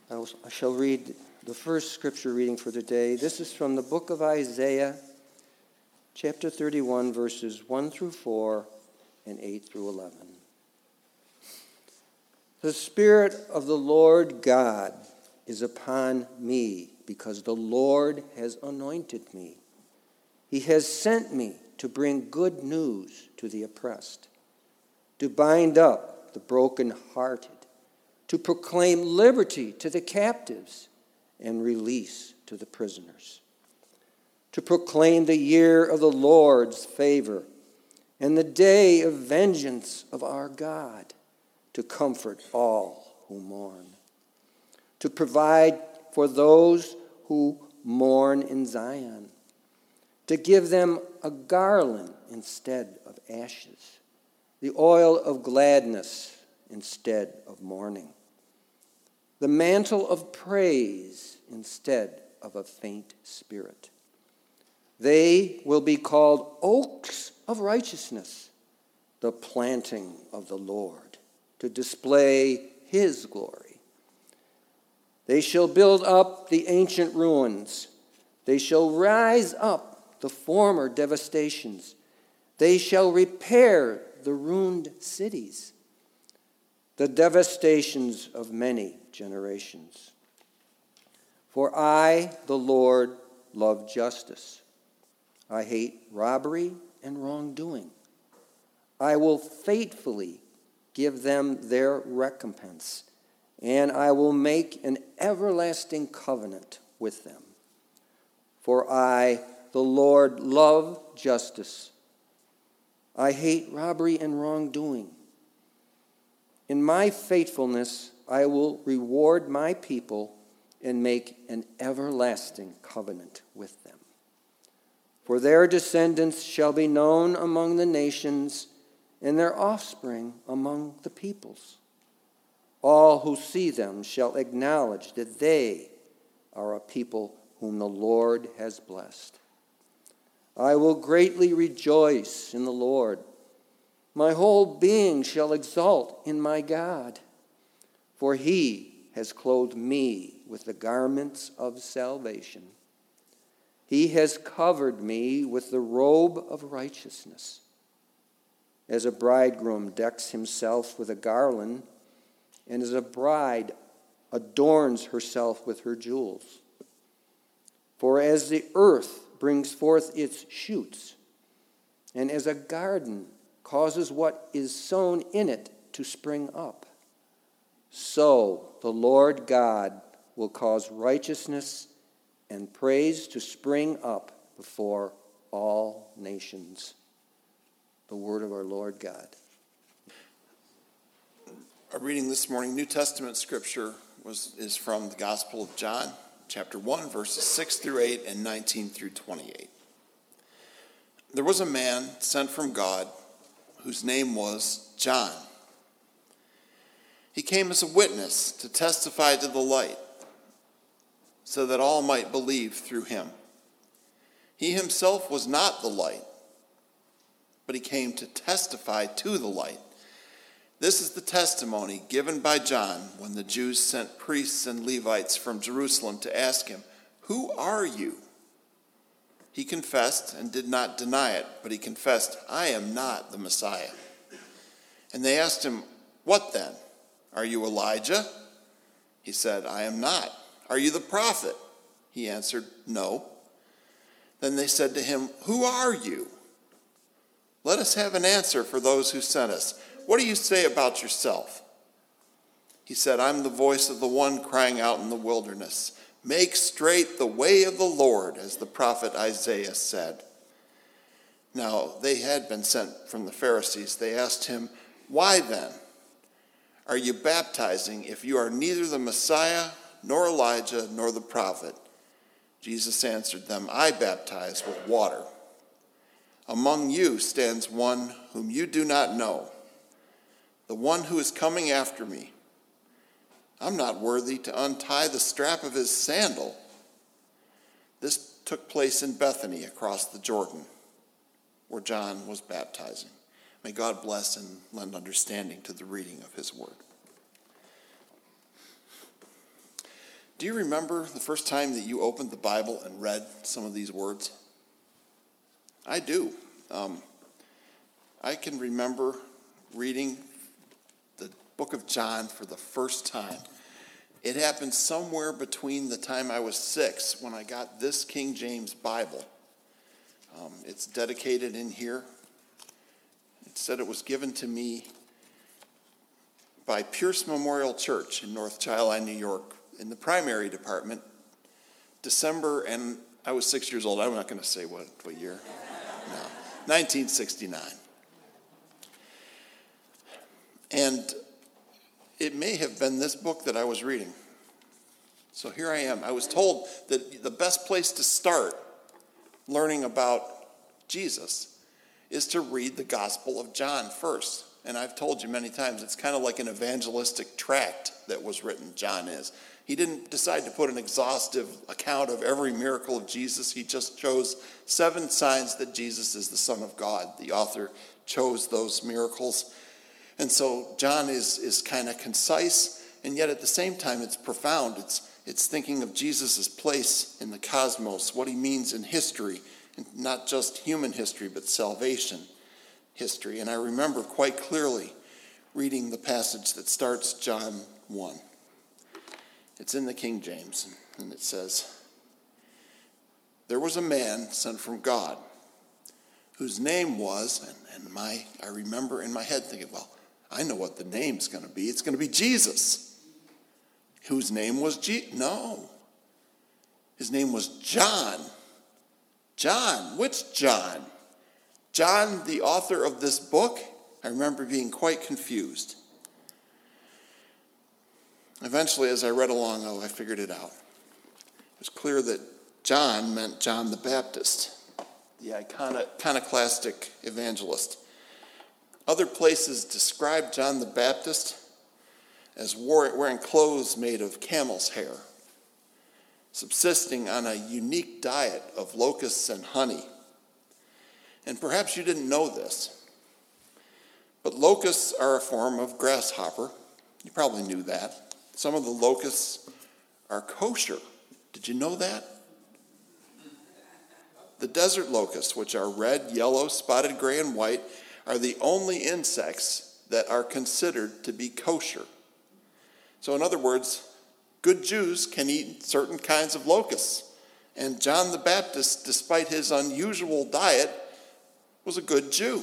I shall read the first scripture reading for today. This is from the book of Isaiah, chapter 31, verses 1 through 4 and 8 through 11. The Spirit of the Lord God is upon me, because the Lord has anointed me. He has sent me to bring good news to the oppressed, to bind up the brokenhearted, to proclaim liberty to the captives and release to the prisoners, to proclaim the year of the Lord's favor and the day of vengeance of our God, to comfort all who mourn, to provide for those who mourn in Zion, to give them a garland instead of ashes, the oil of gladness instead of mourning, the mantle of praise instead of a faint spirit. They will be called oaks of righteousness, the planting of the Lord, to display his glory. They shall build up the ancient ruins. They shall rise up the former devastations. They shall repair the ruined cities, the devastations of many generations. For I, the Lord, love justice. I hate robbery and wrongdoing. I will faithfully give them their recompense, and I will make an everlasting covenant with them. For I, the Lord, love justice. I hate robbery and wrongdoing. In my faithfulness, I will reward my people and make an everlasting covenant with them. For their descendants shall be known among the nations, and their offspring among the peoples. All who see them shall acknowledge that they are a people whom the Lord has blessed. I will greatly rejoice in the Lord. My whole being shall exult in my God, for he has clothed me with the garments of salvation. He has covered me with the robe of righteousness. As a bridegroom decks himself with a garland, and as a bride adorns herself with her jewels. For as the earth brings forth its shoots, and as a garden causes what is sown in it to spring up, so the Lord God will cause righteousness and praise to spring up before all nations. The word of our Lord God. Our reading this morning, New Testament scripture, is from the Gospel of John, chapter 1, verses 6 through 8 and 19 through 28. There was a man sent from God whose name was John. He came as a witness to testify to the light, so that all might believe through him. He himself was not the light, but he came to testify to the light. This is the testimony given by John when the Jews sent priests and Levites from Jerusalem to ask him, "Who are you?" He confessed and did not deny it, but he confessed, "I am not the Messiah." And they asked him, "What then? Are you Elijah?" He said, "I am not." "Are you the prophet?" He answered, "No." Then they said to him, "Who are you? Let us have an answer for those who sent us. What do you say about yourself?" He said, "I'm the voice of the one crying out in the wilderness, 'Make straight the way of the Lord,' as the prophet Isaiah said." Now they had been sent from the Pharisees. They asked him, "Why then are you baptizing if you are neither the Messiah, nor Elijah, nor the prophet?" Jesus answered them, "I baptize with water. Among you stands one whom you do not know, the one who is coming after me. I'm not worthy to untie the strap of his sandal." This took place in Bethany across the Jordan, where John was baptizing. May God bless and lend understanding to the reading of his word. Do you remember the first time that you opened the Bible and read some of these words? I do. I can remember reading the book of John for the first time. It happened somewhere between the time I was 6 when I got this King James Bible. It's dedicated in here. It said it was given to me by Pierce Memorial Church in North Chi-Li, New York, in the primary department, December, and I was 6 years old. I'm not going to say what year. No, 1969. And it may have been this book that I was reading. So here I am. I was told that the best place to start learning about Jesus is to read the Gospel of John first. And I've told you many times, it's kind of like an evangelistic tract that was written, John is. He didn't decide to put an exhaustive account of every miracle of Jesus. He just chose 7 signs that Jesus is the Son of God. The author chose those miracles. And so John is kind of concise, and yet at the same time it's profound. It's thinking of Jesus' place in the cosmos, what he means in history, and not just human history, but salvation history. And I remember quite clearly reading the passage that starts John 1. It's in the King James, and it says, "There was a man sent from God, whose name was," I remember in my head thinking, well, I know what the name's going to be. It's going to be Jesus. Whose name was No. His name was John. John. Which John? John, the author of this book? I remember being quite confused. Eventually, as I read along, I figured it out. It was clear that John meant John the Baptist, the iconoclastic evangelist. Other places describe John the Baptist as wearing clothes made of camel's hair, subsisting on a unique diet of locusts and honey. And perhaps you didn't know this, but locusts are a form of grasshopper. You probably knew that. Some of the locusts are kosher. Did you know that? The desert locusts, which are red, yellow, spotted gray, and white, are the only insects that are considered to be kosher. So in other words, good Jews can eat certain kinds of locusts. And John the Baptist, despite his unusual diet, was a good Jew.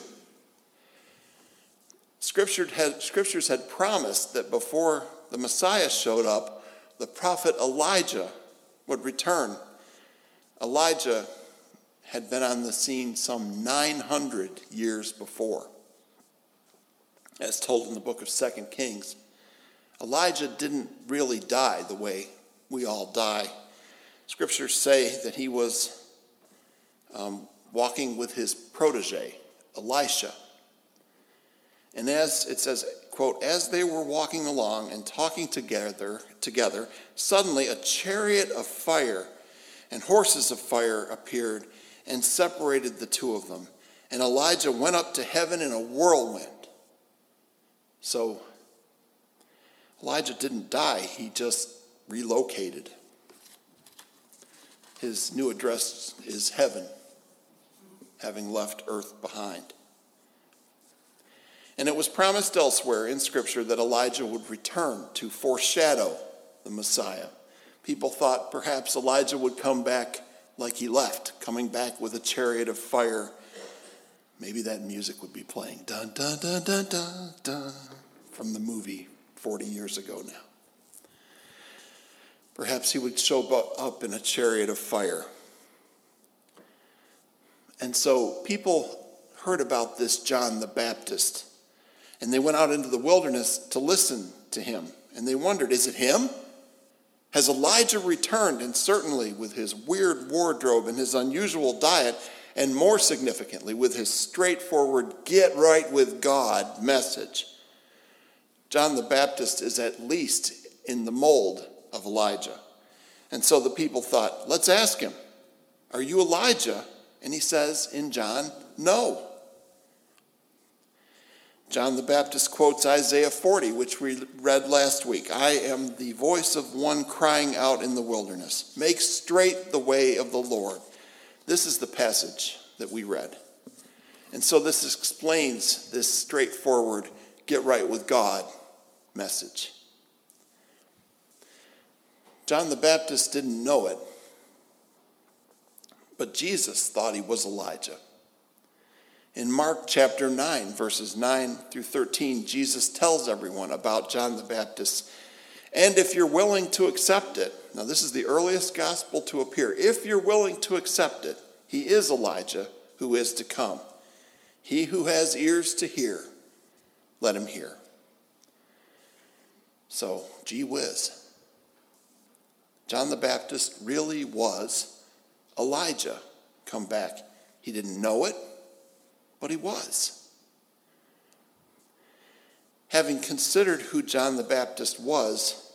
Scriptures had promised that before the Messiah showed up, the prophet Elijah would return. Elijah had been on the scene some 900 years before. As told in the book of 2 Kings, Elijah didn't really die the way we all die. Scriptures say that he was walking with his protege, Elisha. And as it says, quote, "As they were walking along and talking together, suddenly a chariot of fire and horses of fire appeared and separated the two of them. And Elijah went up to heaven in a whirlwind." So Elijah didn't die, he just relocated. His new address is heaven, having left earth behind. And it was promised elsewhere in Scripture that Elijah would return to foreshadow the Messiah. People thought perhaps Elijah would come back like he left, coming back with a chariot of fire. Maybe that music would be playing, dun, dun, dun, dun, dun, dun, from the movie 40 years ago now. Perhaps he would show up in a chariot of fire. And so people heard about this John the Baptist, and they went out into the wilderness to listen to him. And they wondered, is it him? Has Elijah returned? And certainly with his weird wardrobe and his unusual diet, and more significantly, with his straightforward, get right with God message, John the Baptist is at least in the mold of Elijah. And so the people thought, let's ask him, are you Elijah? And he says in John, no. John the Baptist quotes Isaiah 40, which we read last week. I am the voice of one crying out in the wilderness. Make straight the way of the Lord. This is the passage that we read. And so this explains this straightforward, get right with God message. John the Baptist didn't know it, but Jesus thought he was Elijah. In Mark chapter 9, verses 9 through 13, Jesus tells everyone about John the Baptist. And if you're willing to accept it, now this is the earliest gospel to appear. If you're willing to accept it, he is Elijah who is to come. He who has ears to hear, let him hear. So, gee whiz. John the Baptist really was Elijah come back. He didn't know it, but he was. Having considered who John the Baptist was,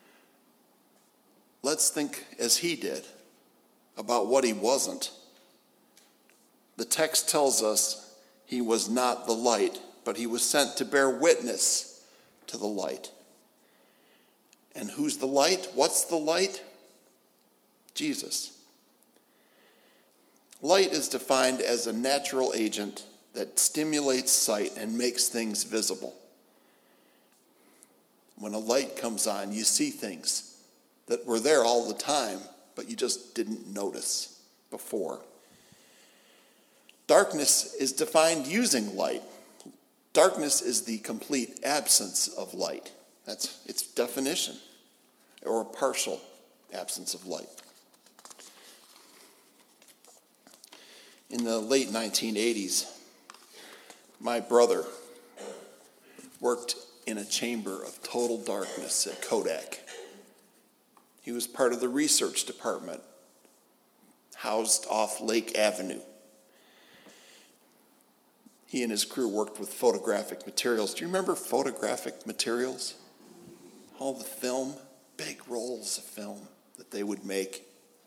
let's think as he did about what he wasn't. The text tells us he was not the light, but he was sent to bear witness to the light. And who's the light? What's the light? Jesus. Light is defined as a natural agent that stimulates sight and makes things visible. When a light comes on, you see things that were there all the time, but you just didn't notice before. Darkness is defined using light. Darkness is the complete absence of light. That's its definition, or a partial absence of light. In the late 1980s, my brother worked in a chamber of total darkness at Kodak. He was part of the research department, housed off Lake Avenue. He and his crew worked with photographic materials. Do you remember photographic materials? All the film, big rolls of film that they would make.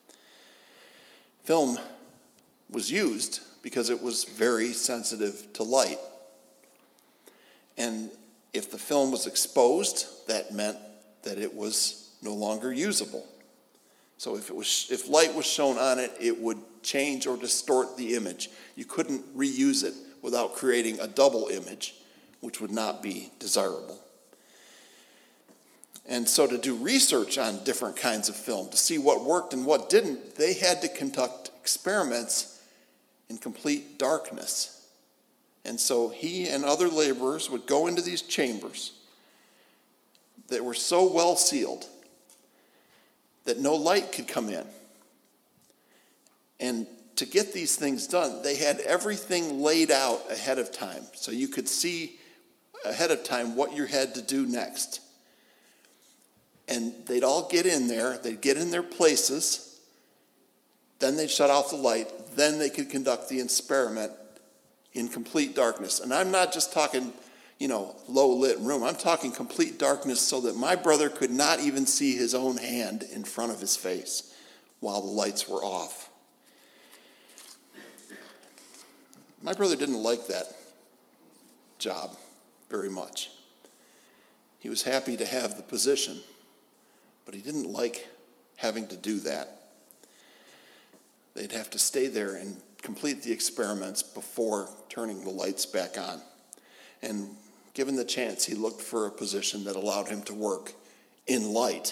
Film was used because it was very sensitive to light. And if the film was exposed, that meant that it was no longer usable. So if light was shown on it, it would change or distort the image. You couldn't reuse it without creating a double image, which would not be desirable. And so to do research on different kinds of film, to see what worked and what didn't, they had to conduct experiments in complete darkness. And so he and other laborers would go into these chambers that were so well sealed that no light could come in. And to get these things done, they had everything laid out ahead of time, so you could see ahead of time what you had to do next. And they'd all get in there, they'd get in their places, then they'd shut off the light, then they could conduct the experiment in complete darkness. And I'm not just talking, low-lit room. I'm talking complete darkness so that my brother could not even see his own hand in front of his face while the lights were off. My brother didn't like that job very much. He was happy to have the position, but he didn't like having to do that. They'd have to stay there and complete the experiments before turning the lights back on. And given the chance, he looked for a position that allowed him to work in light.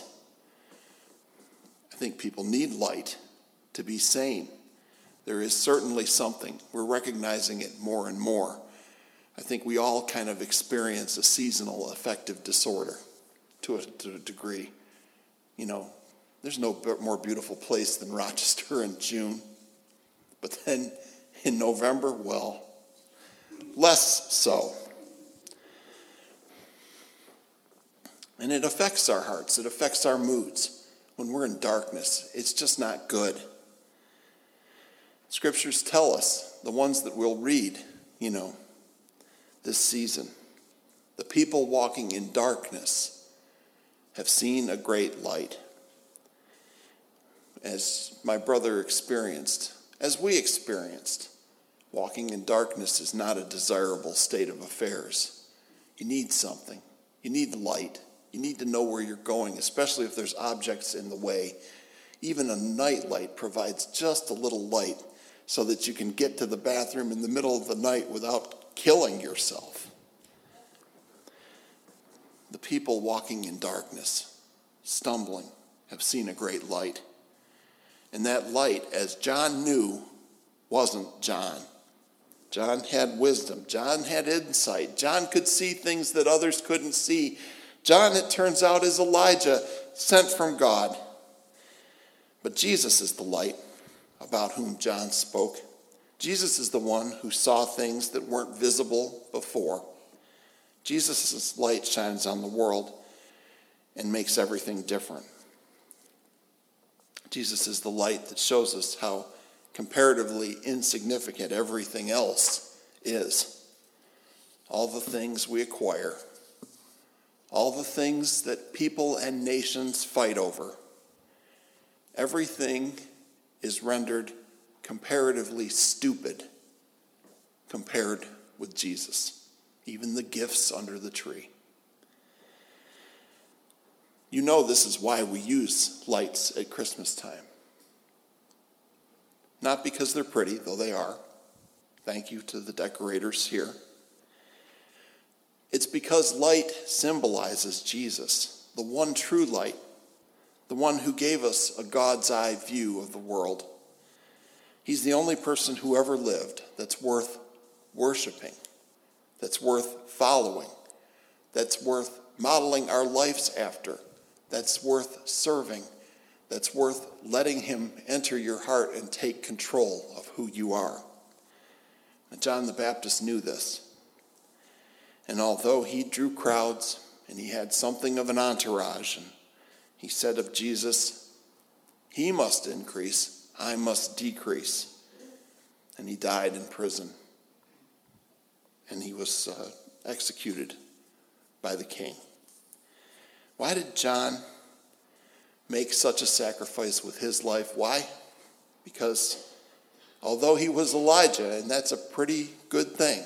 I think people need light to be sane. There is certainly something. We're recognizing it more and more. I think we all kind of experience a seasonal affective disorder to a degree. There's no more beautiful place than Rochester in June. But then in November, well, less so. And it affects our hearts. It affects our moods. When we're in darkness, it's just not good. Scriptures tell us, the ones that we'll read, this season, the people walking in darkness have seen a great light. As my brother experienced, as we experienced, walking in darkness is not a desirable state of affairs. You need something. You need light. You need to know where you're going, especially if there's objects in the way. Even a night light provides just a little light so that you can get to the bathroom in the middle of the night without killing yourself. The people walking in darkness, stumbling, have seen a great light. And that light, as John knew, wasn't John. John had wisdom. John had insight. John could see things that others couldn't see. John, it turns out, is Elijah, sent from God. But Jesus is the light about whom John spoke. Jesus is the one who saw things that weren't visible before. Jesus' light shines on the world and makes everything different. Jesus is the light that shows us how comparatively insignificant everything else is. All the things we acquire, all the things that people and nations fight over, everything is rendered comparatively stupid compared with Jesus, even the gifts under the tree. You know this is why we use lights at Christmas time. Not because they're pretty, though they are. Thank you to the decorators here. It's because light symbolizes Jesus, the one true light, the one who gave us a God's eye view of the world. He's the only person who ever lived that's worth worshiping, that's worth following, that's worth modeling our lives after, that's worth serving, that's worth letting him enter your heart and take control of who you are. And John the Baptist knew this. And although he drew crowds and he had something of an entourage, and he said of Jesus, he must increase, I must decrease. And he died in prison. And he was executed by the king. Why did John make such a sacrifice with his life? Why? Because although he was Elijah, and that's a pretty good thing,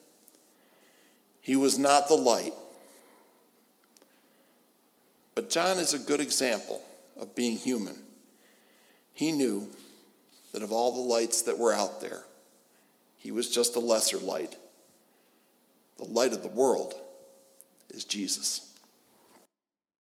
he was not the light. But John is a good example of being human. He knew that of all the lights that were out there, he was just a lesser light. The light of the world is Jesus.